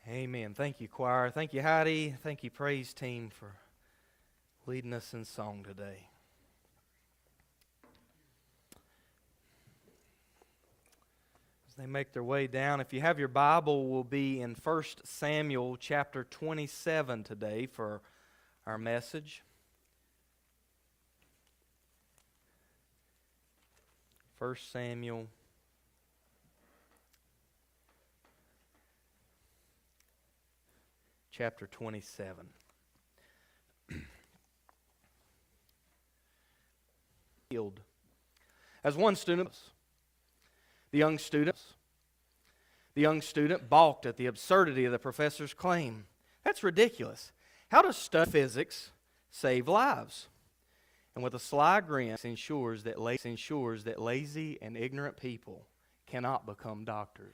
Amen. Thank you, choir. Thank you, Heidi. Thank you, praise team, for leading us in song today. As they make their way down, if you have your Bible, we'll be in 1 Samuel chapter 27 today for our message. 1 Samuel chapter 27. As one student, the young student balked at the absurdity of the professor's claim. That's ridiculous. How does study physics save lives? And with a sly grin, ensures that lazy and ignorant people cannot become doctors.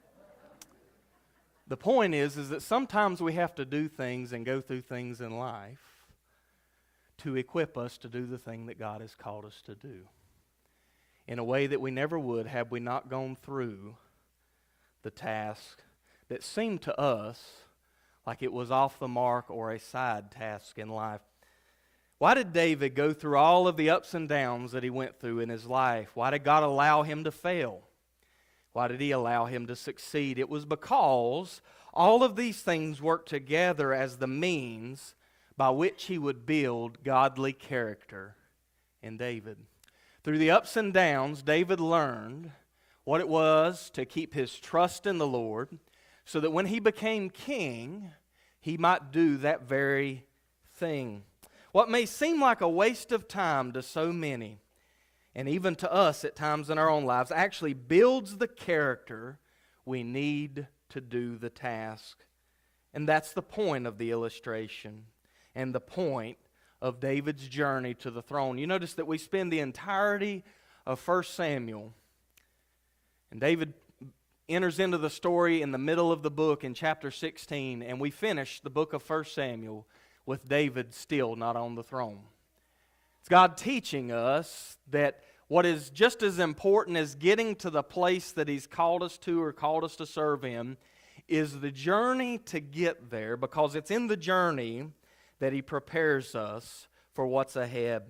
The point is that sometimes we have to do things and go through things in life to equip us to do the thing that God has called us to do in a way that we never would had we not gone through the task that seemed to us like it was off the mark or a side task in life. Why did David go through all of the ups and downs that he went through in his life? Why did God allow him to fail? Why did He allow him to succeed? It was because all of these things worked together as the means by which he would build godly character in David. Through the ups and downs, David learned what it was to keep his trust in the Lord so that when he became king, he might do that very thing. What may seem like a waste of time to so many, and even to us at times in our own lives, actually builds the character we need to do the task. And that's the point of the illustration and the point of David's journey to the throne. You notice that we spend the entirety of 1 Samuel, and David enters into the story in the middle of the book in chapter 16, and we finish the book of 1 Samuel with David still not on the throne. It's God teaching us that what is just as important as getting to the place that He's called us to or called us to serve Him is the journey to get there, because it's in the journey that He prepares us for what's ahead.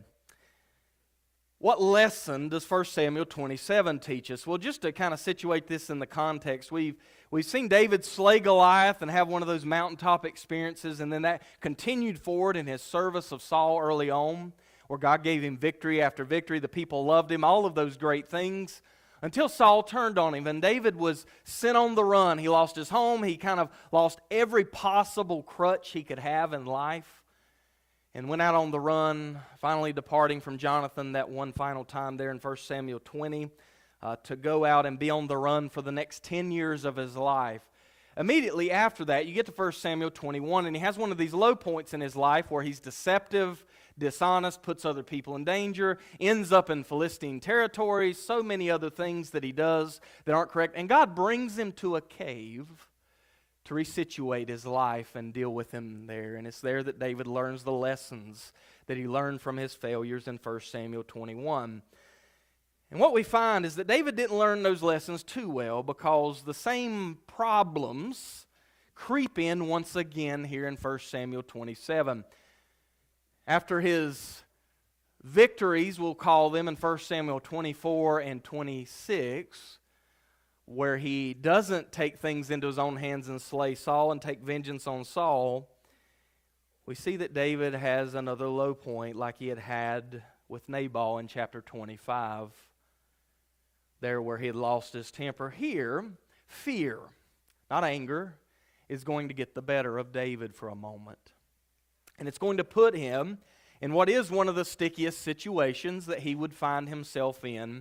What lesson does 1 Samuel 27 teach us? Well, just to kind of situate this in the context, we've seen David slay Goliath and have one of those mountaintop experiences, and then that continued forward in his service of Saul early on, where God gave him victory after victory. The people loved him, all of those great things, until Saul turned on him, and David was sent on the run. He lost his home. He kind of lost every possible crutch he could have in life, and went out on the run, finally departing from Jonathan that one final time there in 1 Samuel 20, to go out and be on the run for the next 10 years of his life. Immediately after that, you get to 1 Samuel 21, and he has one of these low points in his life where he's deceptive, dishonest, puts other people in danger, ends up in Philistine territory, so many other things that he does that aren't correct. And God brings him to a cave to resituate his life and deal with him there. And it's there that David learns the lessons that he learned from his failures in 1 Samuel 21. And what we find is that David didn't learn those lessons too well, because the same problems creep in once again here in 1 Samuel 27. After his victories, we'll call them, in 1 Samuel 24 and 26, where he doesn't take things into his own hands and slay Saul and take vengeance on Saul, we see that David has another low point like he had with Nabal in chapter 25. There where he had lost his temper. Here, fear, not anger, is going to get the better of David for a moment. And it's going to put him in what is one of the stickiest situations that he would find himself in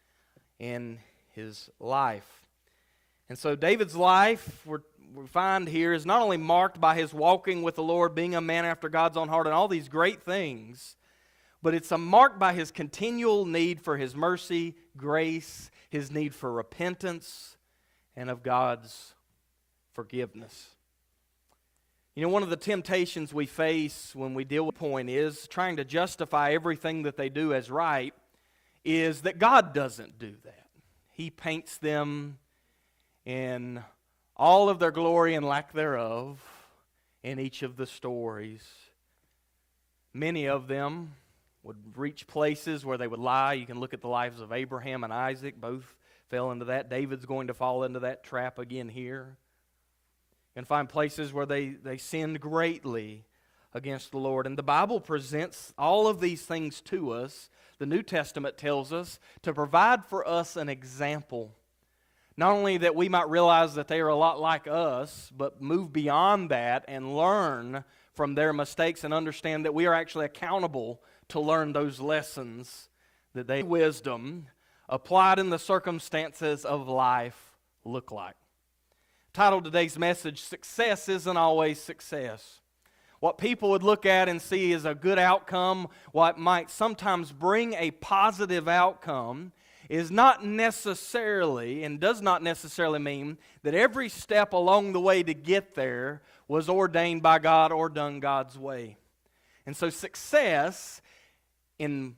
his life. And so David's life, we find here, is not only marked by his walking with the Lord, being a man after God's own heart, and all these great things, but it's marked by his continual need for His mercy, grace, his need for repentance, and of God's forgiveness. You know, one of the temptations we face when we deal with the point is trying to justify everything that they do as right, is that God doesn't do that. He paints them in all of their glory and lack thereof in each of the stories. Many of them would reach places where they would lie. You can look at the lives of Abraham and Isaac. Both fell into that. David's going to fall into that trap again here. You can find places where they sinned greatly against the Lord. And the Bible presents all of these things to us. The New Testament tells us to provide for us an example. Not only that we might realize that they are a lot like us, but move beyond that and learn from their mistakes and understand that we are actually accountable to learn those lessons that they wisdom applied in the circumstances of life look like. Titled today's message, Success Isn't Always Success. What people would look at and see as a good outcome, what might sometimes bring a positive outcome, is not necessarily and does not necessarily mean that every step along the way to get there was ordained by God or done God's way. And so success from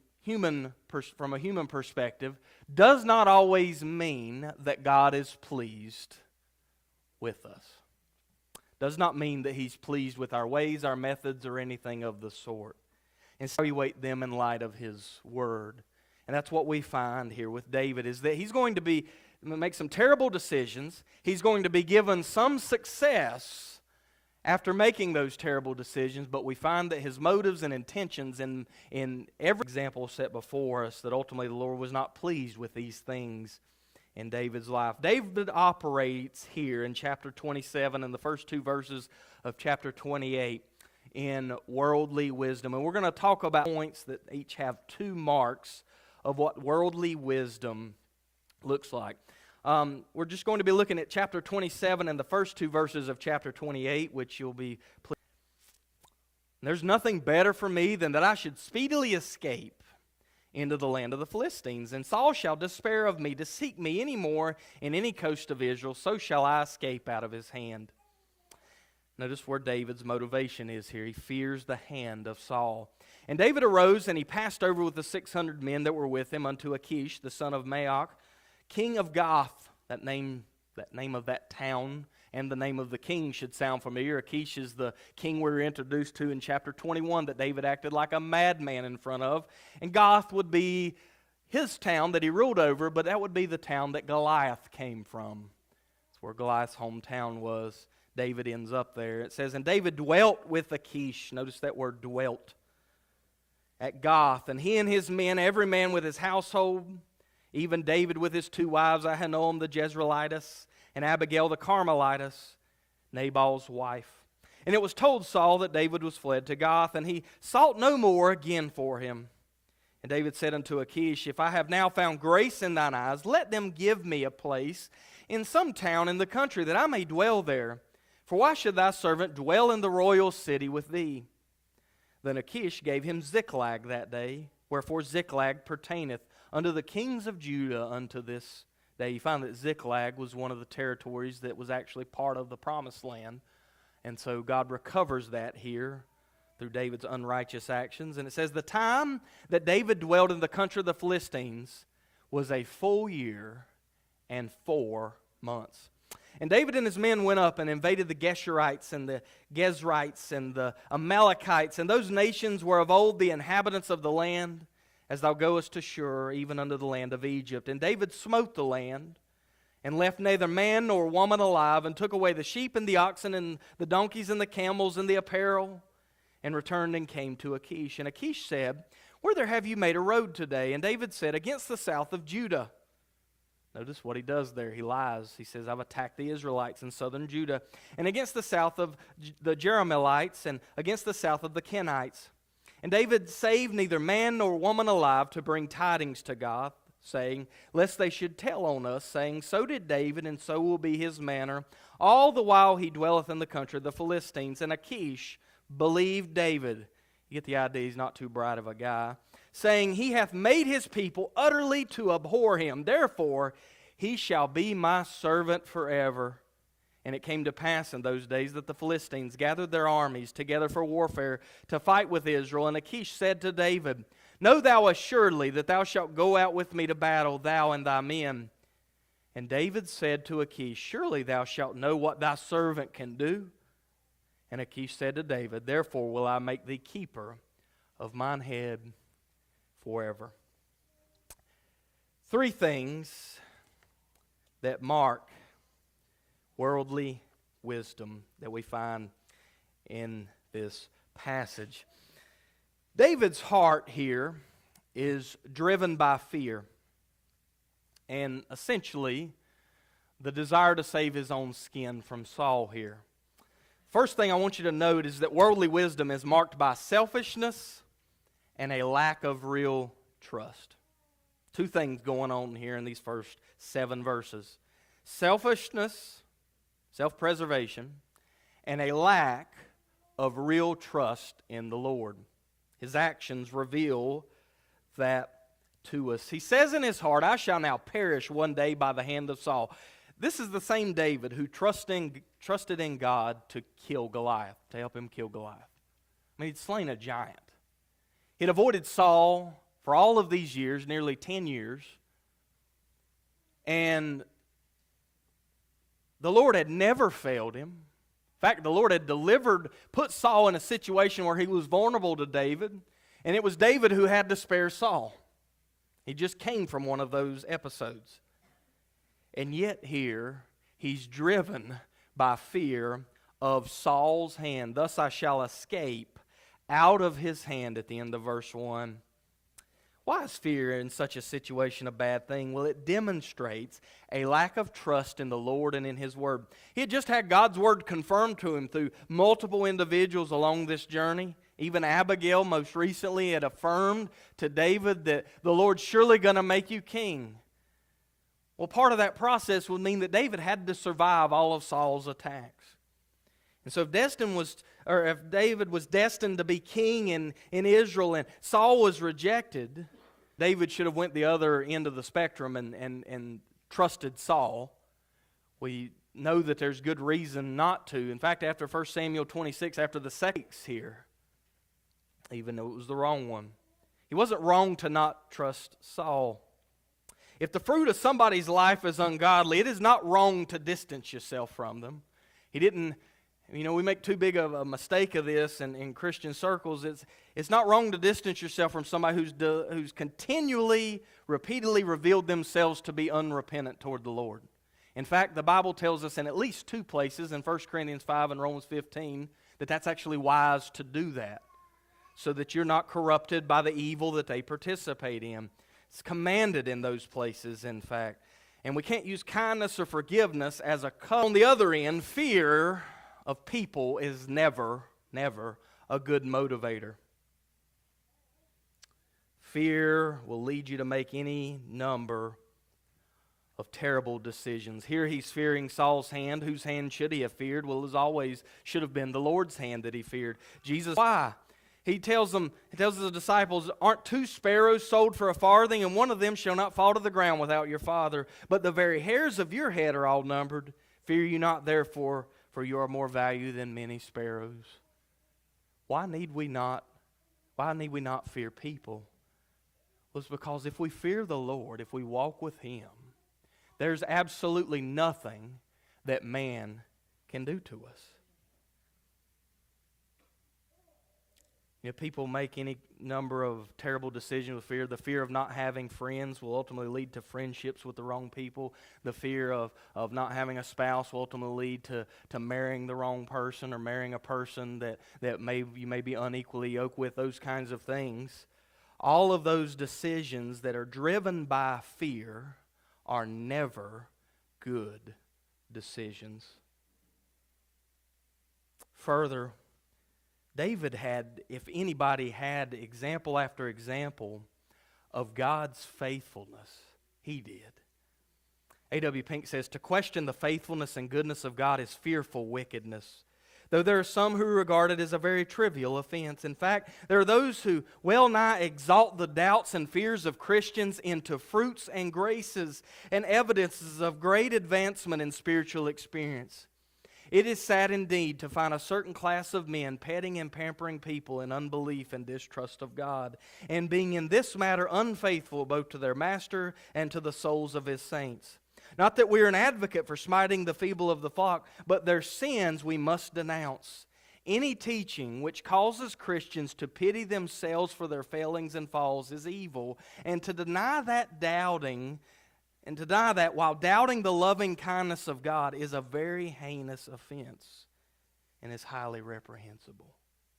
a human perspective does not always mean that God is pleased with us. Does not mean that He's pleased with our ways, our methods, or anything of the sort. And so evaluate them in light of His Word. And that's what we find here with David, is that he's going to make some terrible decisions. He's going to be given some success after making those terrible decisions, but we find that his motives and intentions in every example set before us, that ultimately the Lord was not pleased with these things in David's life. David operates here in chapter 27 and the first two verses of chapter 28 in worldly wisdom. And we're going to talk about points that each have two marks of what worldly wisdom looks like. We're just going to be looking at chapter 27 and the first two verses of chapter 28, which you'll be pleased. There's nothing better for me than that I should speedily escape into the land of the Philistines. And Saul shall despair of me to seek me any more in any coast of Israel, so shall I escape out of his hand. Notice where David's motivation is here. He fears the hand of Saul. And David arose, and he passed over with the 600 men that were with him unto Achish, the son of Maoch, king of Gath. That name of that town and the name of the king should sound familiar. Achish is the king we were introduced to in chapter 21 that David acted like a madman in front of. And Gath would be his town that he ruled over, but that would be the town that Goliath came from. That's where Goliath's hometown was. David ends up there. It says, and David dwelt with Achish. Notice that word, dwelt. At Gath, and he and his men, every man with his household, even David with his two wives, Ahinoam the Jezreelitess, and Abigail the Carmelitess, Nabal's wife. And it was told Saul that David was fled to Gath, and he sought no more again for him. And David said unto Achish, if I have now found grace in thine eyes, let them give me a place in some town in the country, that I may dwell there. For why should thy servant dwell in the royal city with thee? Then Achish gave him Ziklag that day, wherefore Ziklag pertaineth unto the kings of Judah unto this day. You find that Ziklag was one of the territories that was actually part of the promised land. And so God recovers that here through David's unrighteous actions. And it says, the time that David dwelled in the country of the Philistines was a full year and 4 months. And David and his men went up and invaded the Geshurites and the Gezrites and the Amalekites, and those nations were of old the inhabitants of the land, as thou goest to Shur, even unto the land of Egypt. And David smote the land, and left neither man nor woman alive, and took away the sheep and the oxen and the donkeys and the camels and the apparel, and returned and came to Achish. And Achish said, whither have you made a road today? And David said, against the south of Judah. Notice what he does there. He lies. He says, I've attacked the Israelites in southern Judah, and against the south of the Jerahmeelites, and against the south of the Kenites. And David saved neither man nor woman alive to bring tidings to Gath, saying, lest they should tell on us, saying, so did David, and so will be his manner, all the while he dwelleth in the country of the Philistines. And Achish believed David. You get the idea, he's not too bright of a guy. Saying, he hath made his people utterly to abhor him. Therefore, he shall be my servant forever. And it came to pass in those days that the Philistines gathered their armies together for warfare to fight with Israel. And Achish said to David, know thou assuredly that thou shalt go out with me to battle, thou and thy men. And David said to Achish, Surely thou shalt know what thy servant can do. And Achish said to David, Therefore will I make thee keeper of mine head forever. Three things that mark worldly wisdom that we find in this passage. David's heart here is driven by fear and essentially the desire to save his own skin from Saul here. First thing I want you to note is that worldly wisdom is marked by selfishness and a lack of real trust. Two things going on here in these first 7 verses. Selfishness, self-preservation, and a lack of real trust in the Lord. His actions reveal that to us. He says in his heart, I shall now perish one day by the hand of Saul. This is the same David who trusted in God to kill Goliath, to help him kill Goliath. I mean, he'd slain a giant. He'd avoided Saul for all of these years, nearly 10 years. And the Lord had never failed him. In fact, the Lord had put Saul in a situation where he was vulnerable to David. And it was David who had to spare Saul. He just came from one of those episodes. And yet here, he's driven by fear of Saul's hand. Thus I shall escape out of his hand at the end of verse 1. Why is fear in such a situation a bad thing? Well, it demonstrates a lack of trust in the Lord and in His Word. He had just had God's Word confirmed to him through multiple individuals along this journey. Even Abigail most recently had affirmed to David that the Lord's surely going to make you king. Well, part of that process would mean that David had to survive all of Saul's attacks. And so if David was destined to be king in Israel and Saul was rejected, David should have went the other end of the spectrum and trusted Saul. We know that there's good reason not to. In fact, after 1 Samuel 26, after the second here, even though it was the wrong one, he wasn't wrong to not trust Saul. If the fruit of somebody's life is ungodly, it is not wrong to distance yourself from them. We make too big of a mistake of this in Christian circles. It's not wrong to distance yourself from somebody who's continually, repeatedly revealed themselves to be unrepentant toward the Lord. In fact, the Bible tells us in at least 2 places, in 1 Corinthians 5 and Romans 15, that that's actually wise to do that, so that you're not corrupted by the evil that they participate in. It's commanded in those places, in fact. And we can't use kindness or forgiveness as a cut. On the other end, fear of people is never a good motivator. Fear will lead you to make any number of terrible decisions. Here he's fearing Saul's hand. Whose hand should he have feared? Well, as always, should have been the Lord's hand that he feared. Jesus, why? He tells the disciples, aren't 2 sparrows sold for a farthing, and one of them shall not fall to the ground without your Father? But the very hairs of your head are all numbered. Fear you not, therefore, for you are more value than many sparrows. Why need we not fear people? Well, it's because if we fear the Lord, if we walk with Him, there's absolutely nothing that man can do to us. People make any number of terrible decisions with fear. The fear of not having friends will ultimately lead to friendships with the wrong people. The fear of not having a spouse will ultimately lead to marrying the wrong person or marrying a person that you may be unequally yoked with, those kinds of things. All of those decisions that are driven by fear are never good decisions. Further, David had, if anybody had example after example of God's faithfulness, he did. A.W. Pink says, to question the faithfulness and goodness of God is fearful wickedness, though there are some who regard it as a very trivial offense. In fact, there are those who well nigh exalt the doubts and fears of Christians into fruits and graces and evidences of great advancement in spiritual experience. It is sad indeed to find a certain class of men petting and pampering people in unbelief and distrust of God, and being in this matter unfaithful both to their master and to the souls of his saints. Not that we are an advocate for smiting the feeble of the flock, but their sins we must denounce. Any teaching which causes Christians to pity themselves for their failings and falls is evil, and to deny that while doubting the loving kindness of God is a very heinous offense and is highly reprehensible.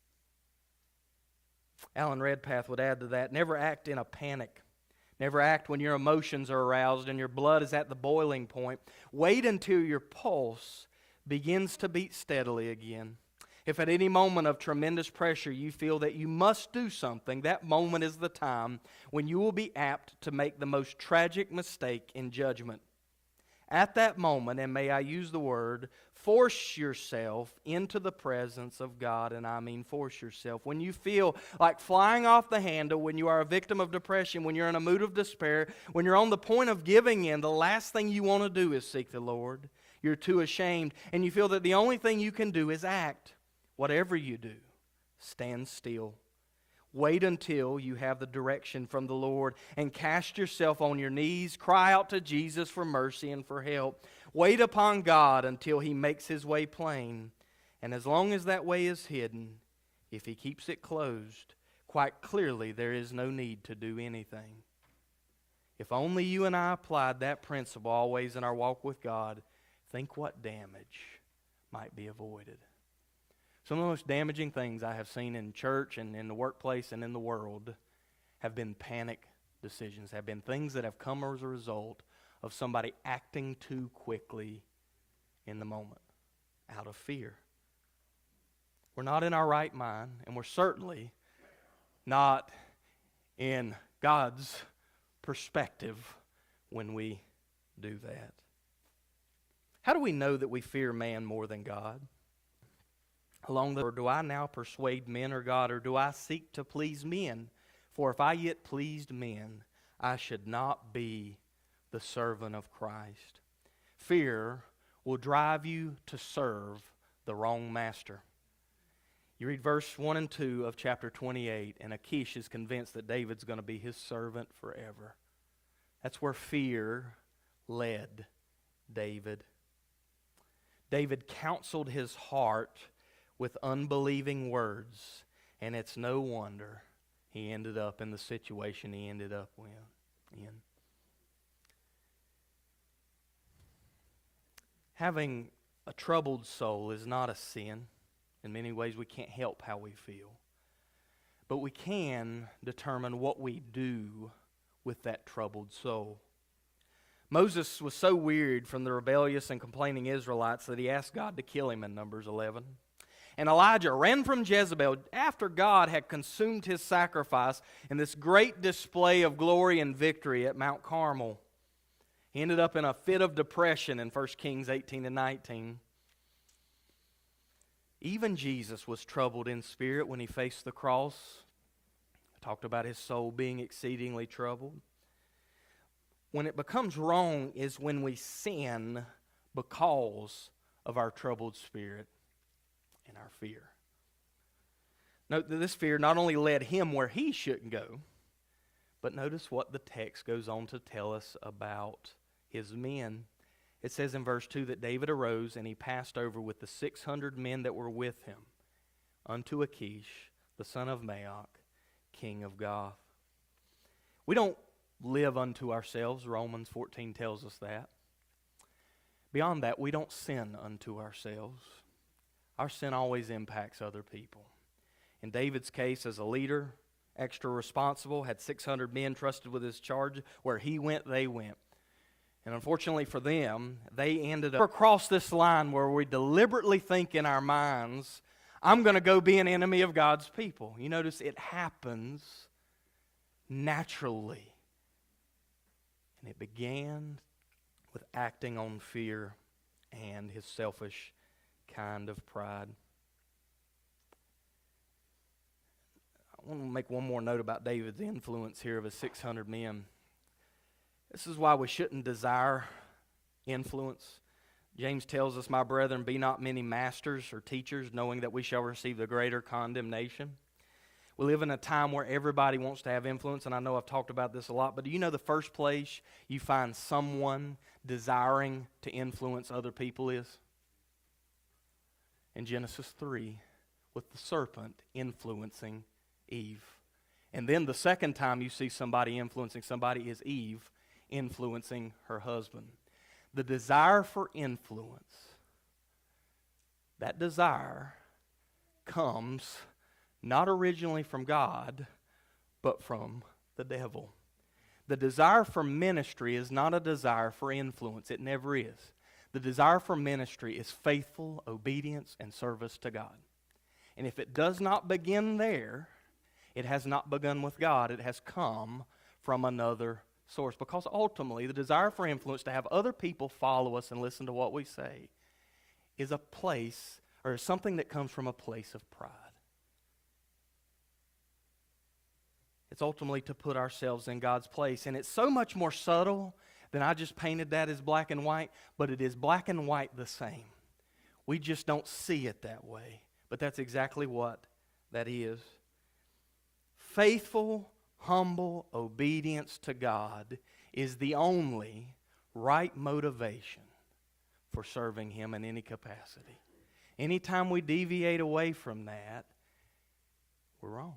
Alan Redpath would add to that, never act in a panic. Never act when your emotions are aroused and your blood is at the boiling point. Wait until your pulse begins to beat steadily again. If at any moment of tremendous pressure you feel that you must do something, that moment is the time when you will be apt to make the most tragic mistake in judgment. At that moment, and may I use the word, force yourself into the presence of God, and I mean force yourself. When you feel like flying off the handle, when you are a victim of depression, when you're in a mood of despair, when you're on the point of giving in, the last thing you want to do is seek the Lord. You're too ashamed, and you feel that the only thing you can do is act. Whatever you do, stand still. Wait until you have the direction from the Lord and cast yourself on your knees. Cry out to Jesus for mercy and for help. Wait upon God until He makes His way plain. And as long as that way is hidden, if He keeps it closed, quite clearly there is no need to do anything. If only you and I applied that principle always in our walk with God, think what damage might be avoided. Some of the most damaging things I have seen in church and in the workplace and in the world have been panic decisions, have been things that have come as a result of somebody acting too quickly in the moment, out of fear. We're not in our right mind, and we're certainly not in God's perspective when we do that. How do we know that we fear man more than God? Or do I now persuade men or God, or do I seek to please men? For if I yet pleased men, I should not be the servant of Christ. Fear will drive you to serve the wrong master. You read verse 1 and 2 of chapter 28, and Achish is convinced that David's going to be his servant forever. That's where fear led David. David counseled his heart with unbelieving words, and it's no wonder he ended up in the situation he ended up in. Having a troubled soul is not a sin. In many ways, we can't help how we feel. But we can determine what we do with that troubled soul. Moses was so wearied from the rebellious and complaining Israelites that he asked God to kill him in Numbers 11. And Elijah ran from Jezebel after God had consumed his sacrifice in this great display of glory and victory at Mount Carmel. He ended up in a fit of depression in 1 Kings 18 and 19. Even Jesus was troubled in spirit when he faced the cross. I talked about his soul being exceedingly troubled. When it becomes wrong is when we sin because of our troubled spirit and our fear. Note that this fear not only led him where he shouldn't go, but notice what the text goes on to tell us about his men. It says in verse 2 that David arose and he passed over with the 600 men that were with him unto Achish, the son of Maoch, king of Gath. We don't live unto ourselves. Romans 14 tells us that. Beyond that, we don't sin unto ourselves. Our sin always impacts other people. In David's case, as a leader, extra responsible, had 600 men trusted with his charge. Where he went, they went. And unfortunately for them, they ended up across this line where we deliberately think in our minds, I'm going to go be an enemy of God's people. You notice it happens naturally. And it began with acting on fear and his selfish kind of pride. I want to make one more note about David's influence here of his 600 men. This is why we shouldn't desire influence. James tells us, my brethren, be not many masters or teachers, knowing that we shall receive the greater condemnation. We live in a time where everybody wants to have influence, and I know I've talked about this a lot, but do you know the first place you find someone desiring to influence other people is? In Genesis 3, with the serpent influencing Eve. And then the second time you see somebody influencing somebody is Eve influencing her husband. The desire for influence, that desire comes not originally from God, but from the devil. The desire for ministry is not a desire for influence. It never is. The desire for ministry is faithful obedience and service to God. And if it does not begin there, it has not begun with God. It has come from another source. Because ultimately, the desire for influence, to have other people follow us and listen to what we say, is a place, or something that comes from a place of pride. It's ultimately to put ourselves in God's place. And it's so much more subtle than I just painted that as black and white, but it is black and white the same. We just don't see it that way. But that's exactly what that is. Faithful, humble obedience to God is the only right motivation for serving Him in any capacity. Anytime we deviate away from that, we're wrong.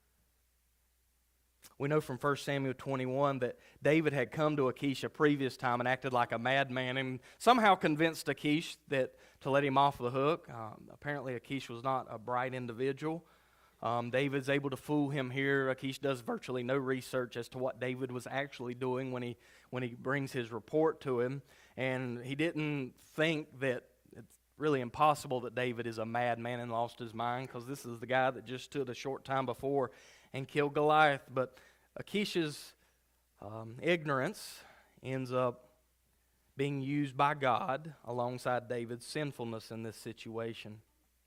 We know from 1 Samuel 21 that David had come to Achish a previous time and acted like a madman and somehow convinced Achish that to let him off the hook. Apparently Achish was not a bright individual. David's able to fool him here. Achish does virtually no research as to what David was actually doing when he brings his report to him. And he didn't think that it's really impossible that David is a madman and lost his mind, because this is the guy that just stood a short time before and killed Goliath. But Achish's ignorance ends up being used by God alongside David's sinfulness in this situation.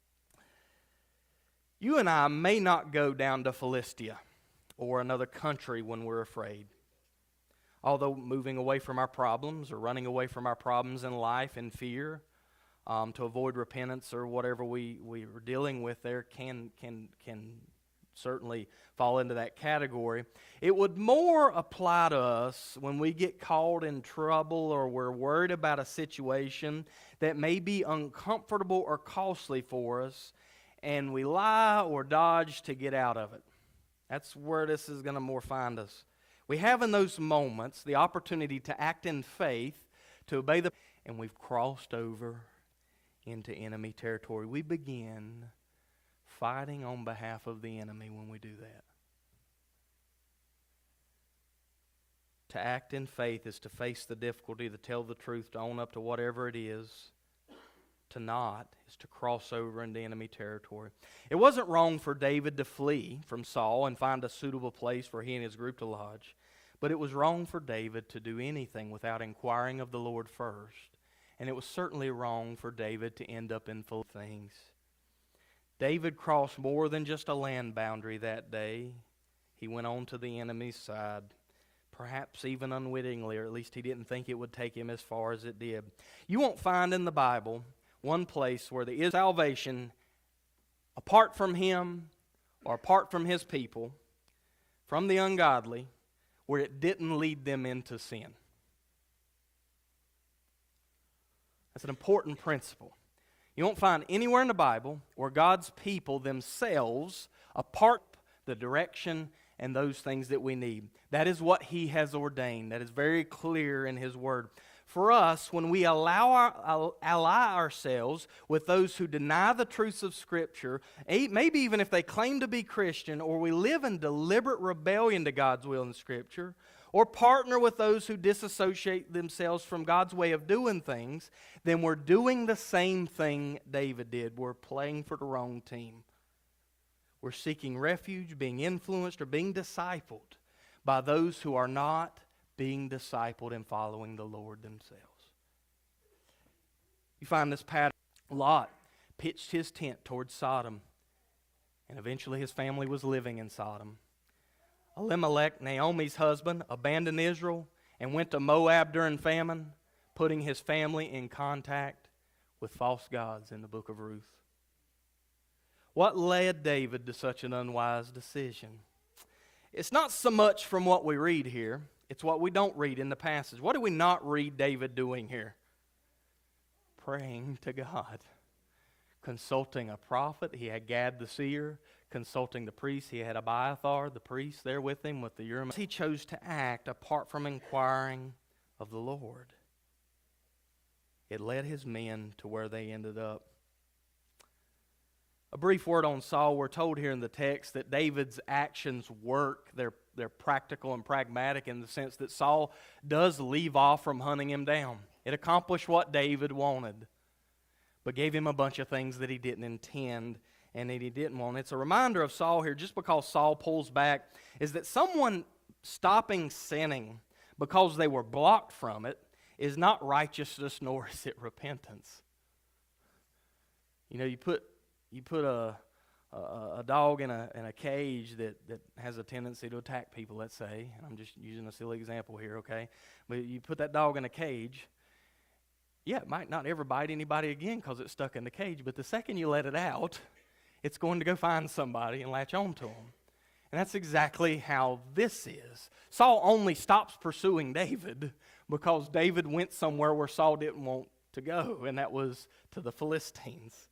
You and I may not go down to Philistia or another country when we're afraid. Although moving away from our problems or running away from our problems in life in fear to avoid repentance or whatever we are dealing with there can certainly fall into that category. It would more apply to us when we get caught in trouble or we're worried about a situation that may be uncomfortable or costly for us, and we lie or dodge to get out of it. That's where this is going to more find us. We have in those moments the opportunity to act in faith, to obey and we've crossed over into enemy territory. We begin fighting on behalf of the enemy when we do that. To act in faith is to face the difficulty, to tell the truth, to own up to whatever it is. To not is to cross over into enemy territory. It wasn't wrong for David to flee from Saul and find a suitable place for he and his group to lodge, but it was wrong for David to do anything without inquiring of the Lord first. And it was certainly wrong for David to end up in full things. David crossed more than just a land boundary that day. He went on to the enemy's side, perhaps even unwittingly, or at least he didn't think it would take him as far as it did. You won't find in the Bible one place where there is salvation apart from him or apart from his people, from the ungodly, where it didn't lead them into sin. That's an important principle. You won't find anywhere in the Bible where God's people themselves apart the direction and those things that we need. That is what He has ordained. That is very clear in His Word. For us, when we ally ourselves with those who deny the truths of Scripture, maybe even if they claim to be Christian, or we live in deliberate rebellion to God's will in Scripture, or partner with those who disassociate themselves from God's way of doing things, then we're doing the same thing David did. We're playing for the wrong team. We're seeking refuge, being influenced, or being discipled by those who are not being discipled and following the Lord themselves. You find this pattern. Lot pitched his tent towards Sodom, and eventually his family was living in Sodom. Elimelech, Naomi's husband, abandoned Israel and went to Moab during famine, putting his family in contact with false gods in the book of Ruth. What led David to such an unwise decision? It's not so much from what we read here. It's what we don't read in the passage. What do we not read David doing here? Praying to God. Consulting a prophet. He had Gad the seer. Consulting the priest. He had Abiathar, the priest, there with him with the Urim. He chose to act apart from inquiring of the Lord. It led his men to where they ended up. A brief word on Saul. We're told here in the text that David's actions work. They're practical and pragmatic in the sense that Saul does leave off from hunting him down. It accomplished what David wanted, but gave him a bunch of things that he didn't intend and that he didn't want. It's a reminder of Saul here, just because Saul pulls back, is that someone stopping sinning because they were blocked from it is not righteousness, nor is it repentance. You know, you put a dog in a cage that has a tendency to attack people, let's say, and I'm just using a silly example here, okay? But you put that dog in a cage, yeah, it might not ever bite anybody again because it's stuck in the cage, but the second you let it out, it's going to go find somebody and latch on to them. And that's exactly how this is. Saul only stops pursuing David because David went somewhere where Saul didn't want to go, and that was to the Philistines.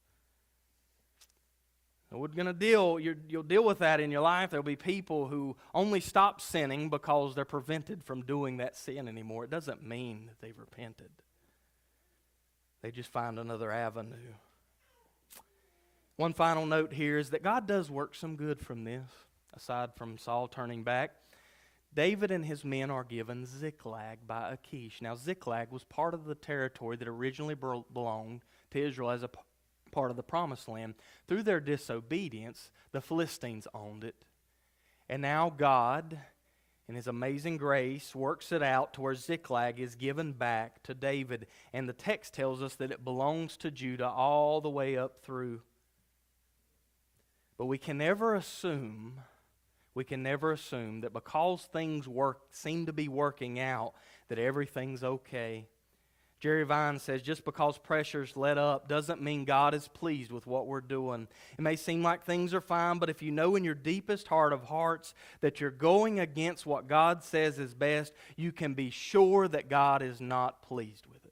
We're going to you'll deal with that in your life. There'll be people who only stop sinning because they're prevented from doing that sin anymore. It doesn't mean that they've repented. They just find another avenue. One final note here is that God does work some good from this, aside from Saul turning back. David and his men are given Ziklag by Achish. Now, Ziklag was part of the territory that originally belonged to Israel as a part of the Promised Land. Through their disobedience, the Philistines owned it. And now God, in His amazing grace, works it out to where Ziklag is given back to David. And the text tells us that it belongs to Judah all the way up through. But we can never assume that because things seem to be working out, that everything's okay. Jerry Vine says, just because pressure's let up doesn't mean God is pleased with what we're doing. It may seem like things are fine, but if you know in your deepest heart of hearts that you're going against what God says is best, you can be sure that God is not pleased with it.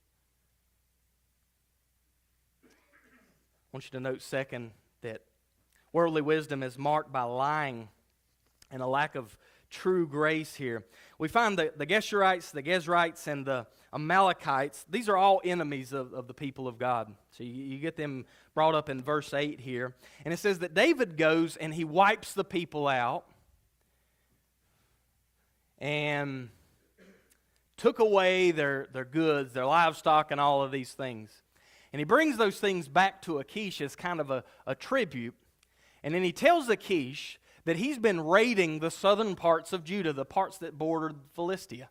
I want you to note, second, that worldly wisdom is marked by lying and a lack of true grace here. We find the Geshurites, the Gezrites, and the Amalekites, these are all enemies of the people of God. So you get them brought up in verse 8 here. And it says that David goes and he wipes the people out and took away their goods, their livestock, and all of these things. And he brings those things back to Achish as kind of a tribute. And then he tells Achish that he's been raiding the southern parts of Judah, the parts that bordered Philistia.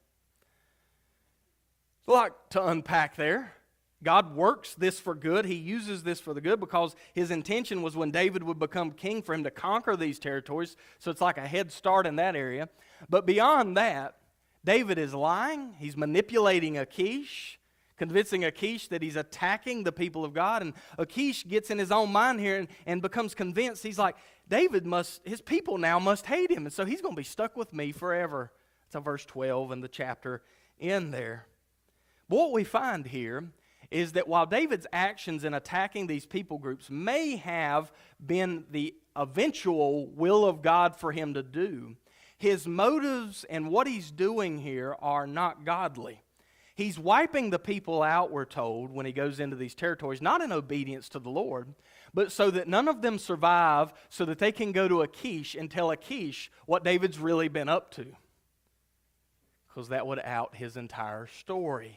A lot to unpack there. God works this for good. He uses this for the good because His intention was when David would become king for him to conquer these territories. So it's like a head start in that area. But beyond that, David is lying. He's manipulating Achish, convincing Achish that he's attacking the people of God. And Achish gets in his own mind here and becomes convinced. He's like, his people now must hate him. And so he's going to be stuck with me forever. It's verse 12 in the chapter in there. But what we find here is that while David's actions in attacking these people groups may have been the eventual will of God for him to do, his motives and what he's doing here are not godly. He's wiping the people out, we're told, when he goes into these territories, not in obedience to the Lord, but so that none of them survive, so that they can go to Achish and tell Achish what David's really been up to. Because that would out his entire story.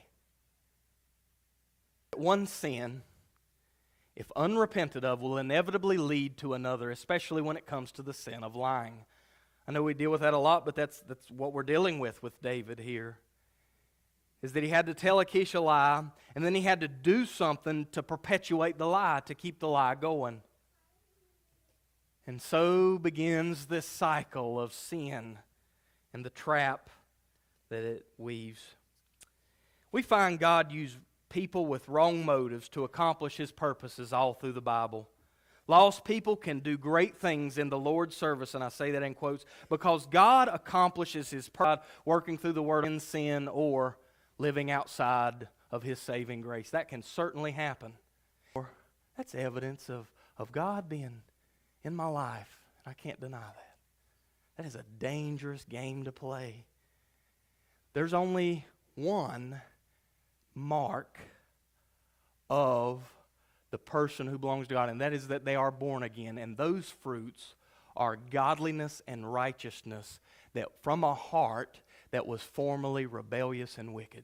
One sin, if unrepented of, will inevitably lead to another, especially when it comes to the sin of lying. I know we deal with that a lot, but that's what we're dealing with David here. Is that he had to tell Achish a lie, and then he had to do something to perpetuate the lie, to keep the lie going. And so begins this cycle of sin and the trap that it weaves. We find God use people with wrong motives to accomplish His purposes all through the Bible. Lost people can do great things in the Lord's service, and I say that in quotes, because God accomplishes His purpose working through the Word in sin or living outside of His saving grace. That can certainly happen. That's evidence of God being in my life, and I can't deny that. That is a dangerous game to play. There's only one mark of the person who belongs to God, and that is that they are born again. And those fruits are godliness and righteousness that from a heart that was formerly rebellious and wicked.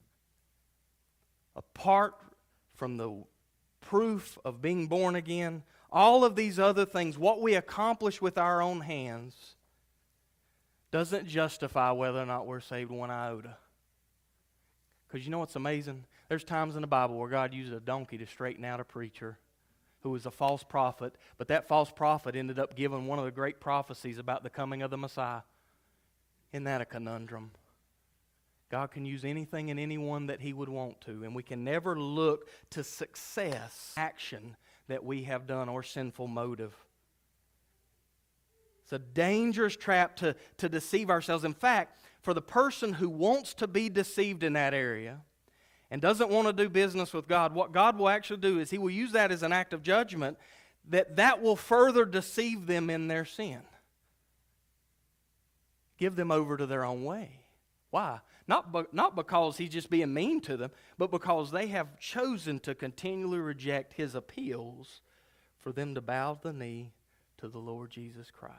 Apart from the proof of being born again, all of these other things, what we accomplish with our own hands, doesn't justify whether or not we're saved one iota. Because you know what's amazing? There's times in the Bible where God used a donkey to straighten out a preacher who was a false prophet, but that false prophet ended up giving one of the great prophecies about the coming of the Messiah. Isn't that a conundrum? God can use anything and anyone that He would want to, and we can never look to success, action that we have done, or sinful motive. It's a dangerous trap to deceive ourselves. In fact, for the person who wants to be deceived in that area and doesn't want to do business with God, what God will actually do is He will use that as an act of judgment that will further deceive them in their sin. Give them over to their own way. Why? Not because He's just being mean to them, but because they have chosen to continually reject His appeals for them to bow the knee to the Lord Jesus Christ.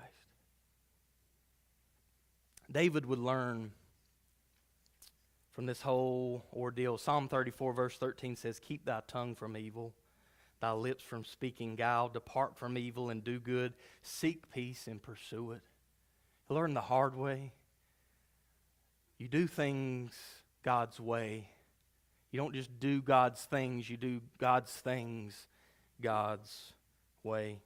David would learn from this whole ordeal. Psalm 34 verse 13 says, "Keep thy tongue from evil, thy lips from speaking guile. Depart from evil and do good. Seek peace and pursue it." You learn the hard way. You do things God's way. You don't just do God's things, you do God's things God's way.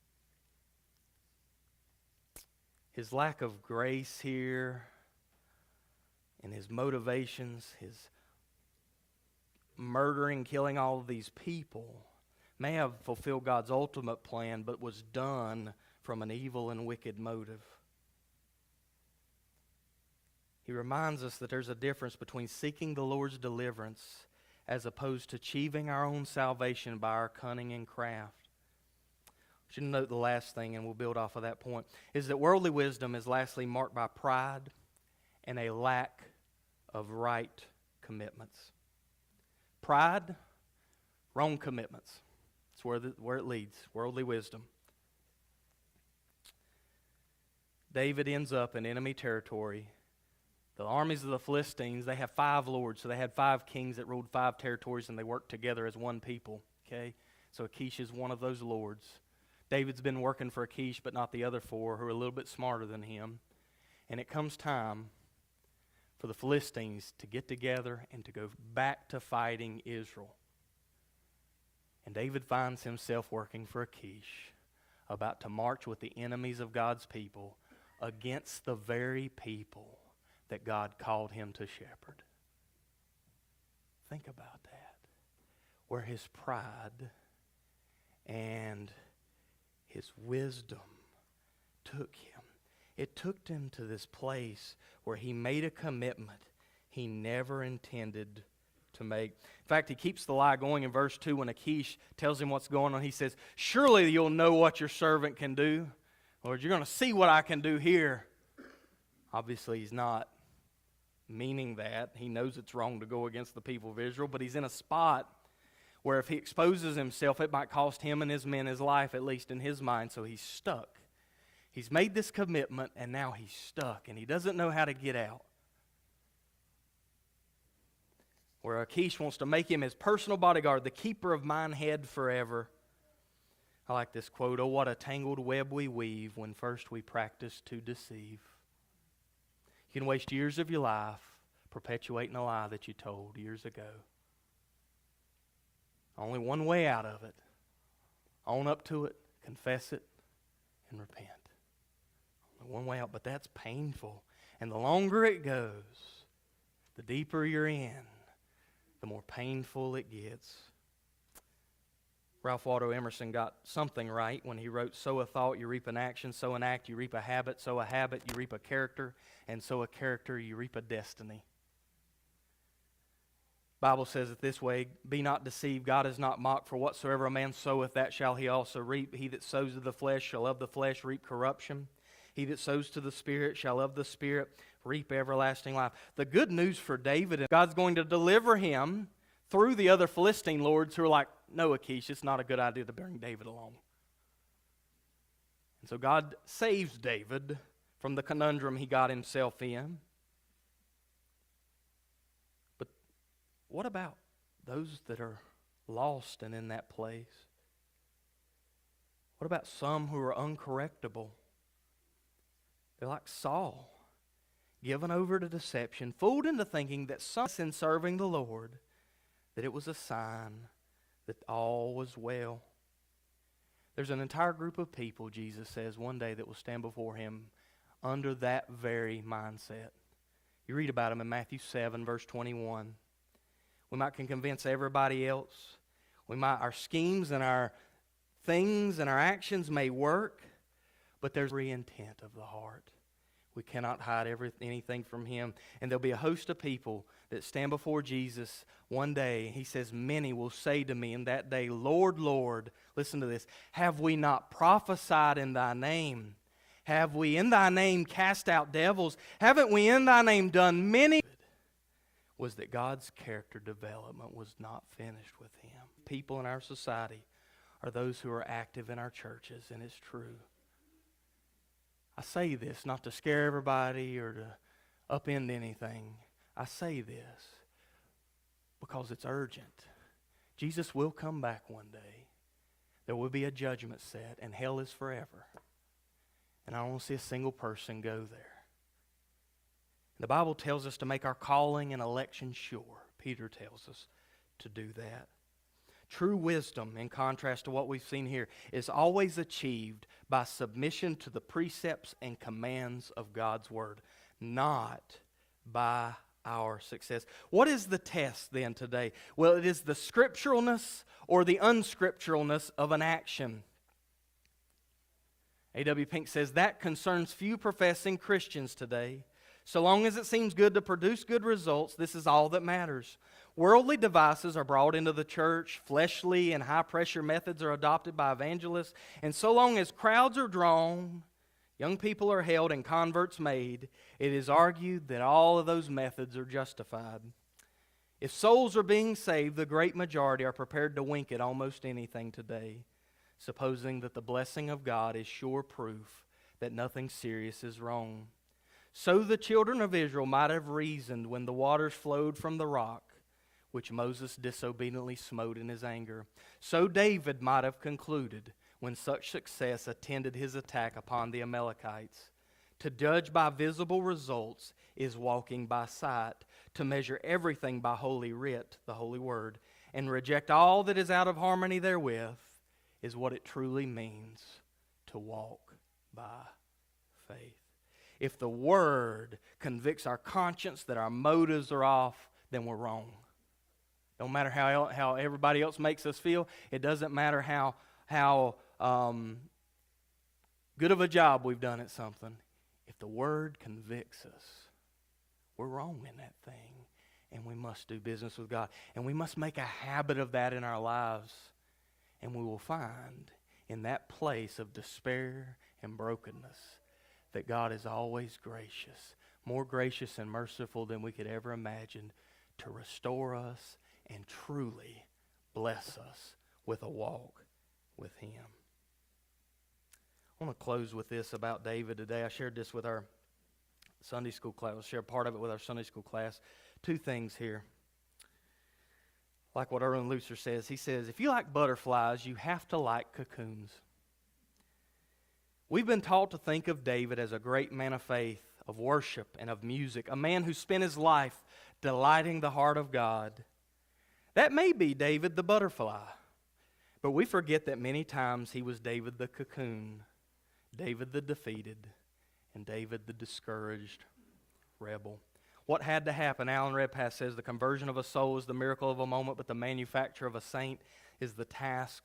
His lack of grace here and his motivations, his murdering, killing all of these people may have fulfilled God's ultimate plan, but was done from an evil and wicked motive. He reminds us that there's a difference between seeking the Lord's deliverance as opposed to achieving our own salvation by our cunning and craft. I should note the last thing, and we'll build off of that point, is that worldly wisdom is lastly marked by pride and a lack of right commitments. Pride, wrong commitments. That's where it leads, worldly wisdom. David ends up in enemy territory. The armies of the Philistines, they have 5 lords, so they had 5 kings that ruled 5 territories, and they worked together as one people. Okay, so Achish is one of those lords. David's been working for Achish, but not the other 4, who are a little bit smarter than him. And it comes time for the Philistines to get together and to go back to fighting Israel. And David finds himself working for Achish, about to march with the enemies of God's people against the very people that God called him to shepherd. Think about that. Where his pride and his wisdom took him. It took him to this place where he made a commitment he never intended to make. In fact, he keeps the lie going in verse 2 when Achish tells him what's going on. He says, "Surely you'll know what your servant can do." Lord, you're going to see what I can do here. Obviously, he's not meaning that. He knows it's wrong to go against the people of Israel, but he's in a spot where if he exposes himself, it might cost him and his men his life, at least in his mind, so he's stuck. He's made this commitment, and now he's stuck, and he doesn't know how to get out. Where Achish wants to make him his personal bodyguard, the keeper of mine head forever. I like this quote, "Oh, what a tangled web we weave when first we practice to deceive." You can waste years of your life perpetuating a lie that you told years ago. Only one way out of it. Own up to it, confess it, and repent. Only one way out, but that's painful. And the longer it goes, the deeper you're in, the more painful it gets. Ralph Waldo Emerson got something right when he wrote, sow a thought, you reap an action, sow an act, you reap a habit, sow a habit, you reap a character, and sow a character, you reap a destiny. Bible says it this way, be not deceived, God is not mocked, for whatsoever a man soweth, that shall he also reap. He that sows to the flesh shall of the flesh reap corruption. He that sows to the Spirit shall of the Spirit reap everlasting life. The good news for David is God's going to deliver him through the other Philistine lords who are like, no, Achish, it's not a good idea to bring David along. And so God saves David from the conundrum he got himself in. But what about those that are lost and in that place? What about some who are uncorrectable? They're like Saul, given over to deception, fooled into thinking that in serving the Lord, that it was a sign that all was well. There's an entire group of people, Jesus says, one day that will stand before Him under that very mindset. You read about them in Matthew 7, verse 21. We might can convince everybody else. Our schemes and our things and our actions may work, but there's the intent of the heart. We cannot hide anything from Him. And there'll be a host of people that stand before Jesus one day. He says, many will say to me in that day, Lord, Lord, listen to this, have we not prophesied in Thy name? Have we in Thy name cast out devils? Haven't we in Thy name done many? Was that God's character development was not finished with Him. People in our society are those who are active in our churches, and it's true. I say this not to scare everybody or to upend anything. I say this because it's urgent. Jesus will come back one day. There will be a judgment set, and hell is forever. And I don't want to see a single person go there. The Bible tells us to make our calling and election sure. Peter tells us to do that. True wisdom, in contrast to what we've seen here, is always achieved by submission to the precepts and commands of God's Word, not by our success. What is the test then today? Well, it is the scripturalness or the unscripturalness of an action. A.W. Pink says that concerns few professing Christians today. So long as it seems good to produce good results, this is all that matters. Worldly devices are brought into the church, fleshly and high-pressure methods are adopted by evangelists, and so long as crowds are drawn, young people are held, and converts made, it is argued that all of those methods are justified. If souls are being saved, the great majority are prepared to wink at almost anything today, supposing that the blessing of God is sure proof that nothing serious is wrong. So the children of Israel might have reasoned when the waters flowed from the rock, which Moses disobediently smote in his anger. So David might have concluded when such success attended his attack upon the Amalekites. To judge by visible results is walking by sight. To measure everything by Holy Writ, the Holy Word, and reject all that is out of harmony therewith is what it truly means to walk by faith. If the Word convicts our conscience that our motives are off, then we're wrong. Don't matter how everybody else makes us feel. It doesn't matter how good of a job we've done at something. If the Word convicts us, we're wrong in that thing. And we must do business with God. And we must make a habit of that in our lives. And we will find in that place of despair and brokenness that God is always gracious, more gracious and merciful than we could ever imagine, to restore us and truly bless us with a walk with Him. I want to close with this about David today. I shared this with our Sunday school class. I'll share part of it with our Sunday school class. Two things here. Like what Erwin Lutzer says. He says, if you like butterflies, you have to like cocoons. We've been taught to think of David as a great man of faith, of worship, and of music, a man who spent his life delighting the heart of God. That may be David the butterfly, but we forget that many times he was David the cocoon, David the defeated, and David the discouraged rebel. What had to happen? Alan Redpath says the conversion of a soul is the miracle of a moment, but the manufacture of a saint is the task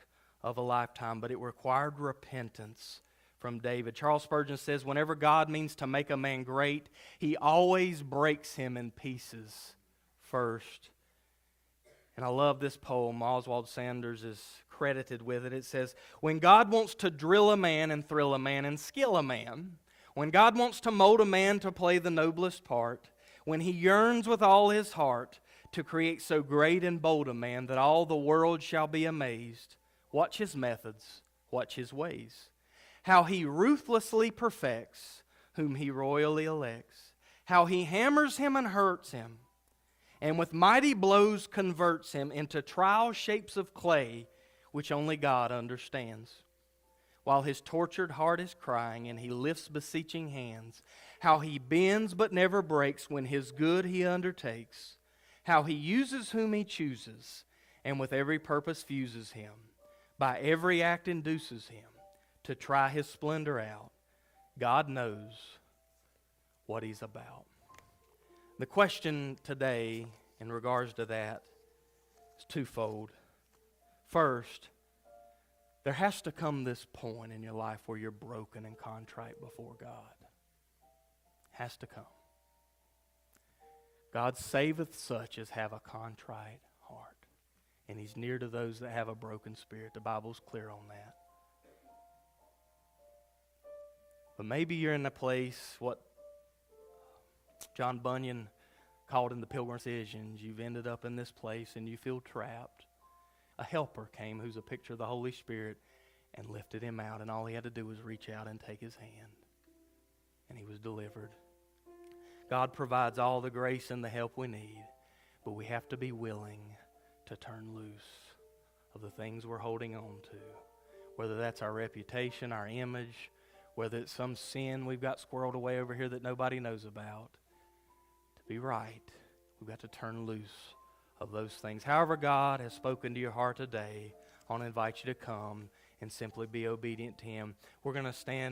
of a lifetime, but it required repentance from David. Charles Spurgeon says, whenever God means to make a man great, He always breaks him in pieces first. And I love this poem. Oswald Sanders is credited with it. It says, when God wants to drill a man and thrill a man and skill a man, when God wants to mold a man to play the noblest part, when He yearns with all His heart to create so great and bold a man that all the world shall be amazed, watch His methods, watch His ways. How He ruthlessly perfects whom He royally elects. How He hammers him and hurts him, and with mighty blows converts him into trial shapes of clay, which only God understands. While his tortured heart is crying and he lifts beseeching hands, how He bends but never breaks when His good He undertakes. How He uses whom He chooses, and with every purpose fuses him, by every act induces him to try His splendor out. God knows what He's about. The question today in regards to that is twofold. First, there has to come this point in your life where you're broken and contrite before God. Has to come. God saveth such as have a contrite heart. And He's near to those that have a broken spirit. The Bible's clear on that. But maybe you're in a place, what John Bunyan called in the Pilgrim's Visions, you've ended up in this place and you feel trapped. A helper came who's a picture of the Holy Spirit and lifted him out, and all he had to do was reach out and take his hand. And he was delivered. God provides all the grace and the help we need, but we have to be willing to turn loose of the things we're holding on to. Whether that's our reputation, our image, whether it's some sin we've got squirreled away over here that nobody knows about. To be right, we've got to turn loose of those things. However God has spoken to your heart today, I want to invite you to come and simply be obedient to Him. We're going to stand.